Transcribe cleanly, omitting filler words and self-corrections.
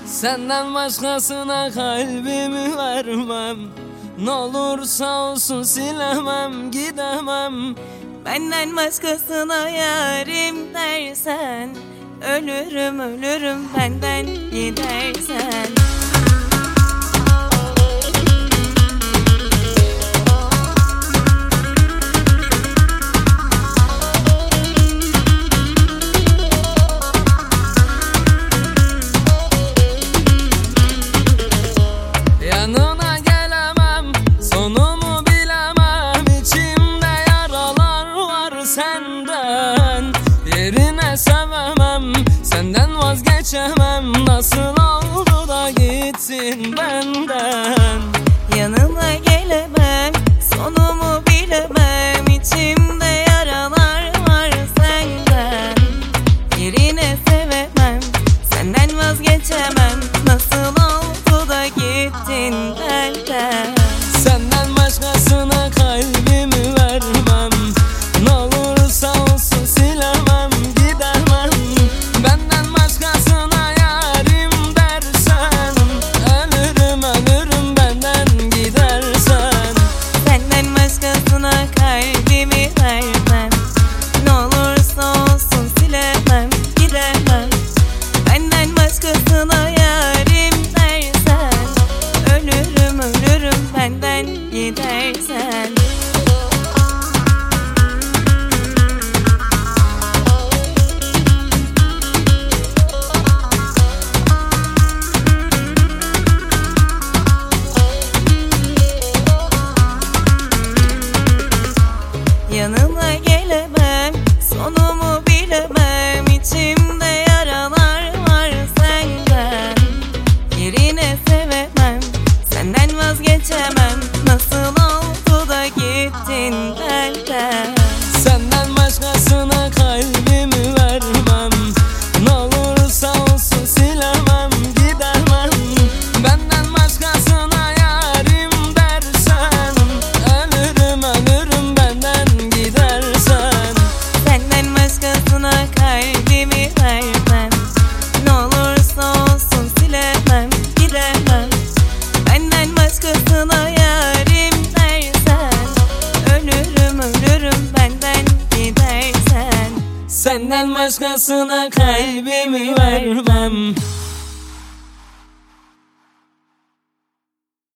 Senden başkasına kalbimi vermem. Ne olursa olsun silemem, gidemem. Benden başkasına yarim dersen, ölürüm ölürüm benden gidersen. Yanına gelemem, sonumu bilemem. İçimde yaralar var senden. Yerine sevemem, senden vazgeçemem. Nasıl oldu da gittin benden? Yanına gelemem, sonumu bilemem. İçimde yaralar var senden. Yerine sevemem, senden vazgeçemem. Nasıl oldu da gittin benden? Senden başkasına kalbimi vermem. Ne olursa olsun silemem, gidemem. Benden başkasına yarim dersen, ölürüm ölürüm benden gidersen. Senden başkasına kalbimi vermem. Ne olursa olsun silemem, gidemem. Benden başkasına yarim dersen, ölürüm ölürüm benden gidersen. Yanına gelemem, sonumu bilemem. İçimde yaralar var senden. Yerine sevemem, senden vazgeçemem. Nasıl oldu da gittin benden? Senden başkasına kalbimi vermem. Ne olursa olsun silemem, gidemem. Benden başkasına yarim dersen, ölürüm ölürüm benden gidersen. Senden başkasına kalbimi vermem. Ne olursa olsun silemem, gidemem. Benden başkasına yarim dersen, ölürüm ölürüm benden gidersen. Senden başkasına kalbimi vermem.